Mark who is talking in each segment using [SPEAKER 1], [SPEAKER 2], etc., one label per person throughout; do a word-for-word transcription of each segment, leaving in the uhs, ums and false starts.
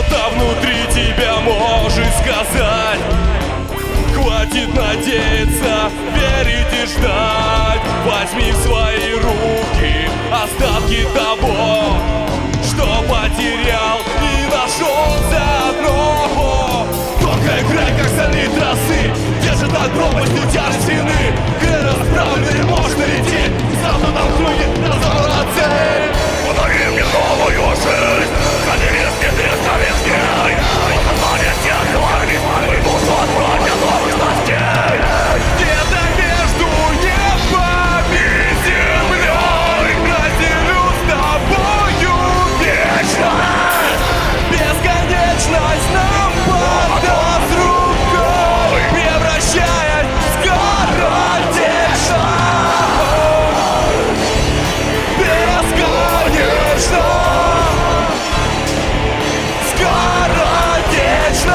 [SPEAKER 1] что-то внутри тебя может сказать. Хватит надеяться, верить и ждать. Возьми в свои руки остатки того, что потерял и нашел заодно. Только играй, как стальные тросы, держит над пропастью тяжесть вины. Крылья расправлены, можно лететь, завтра нам круги, назад на цель.
[SPEAKER 2] Подари мне новую жизнь, конец не бесконечный. Осознание всех тварей, мою душу открой для новых страстей.
[SPEAKER 1] Где-то между небом и землей разделю с тобою вечность. Бесконечность нам подаст рукой, превращая в скоротечно. Бесконечно. Скоротечно.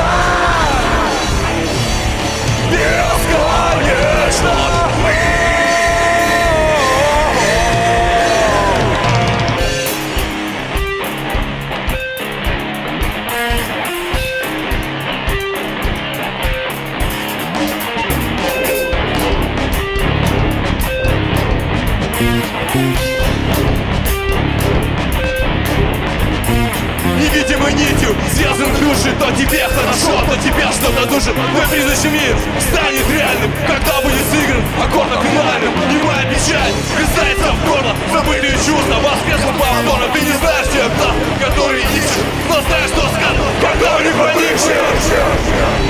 [SPEAKER 1] Бесконечно. Невидимой нитью связан души. То тебе хорошо, то тебя что-то душит. Твой призрачный мир станет реальным, когда будет сыгран аккордом финальным. Немая печаль врезается в горло, забытые чувства воскреснут повторно. Ты не знаешь тех дат, которые ищешь, но знаешь, что сказано, когда в них проникшие.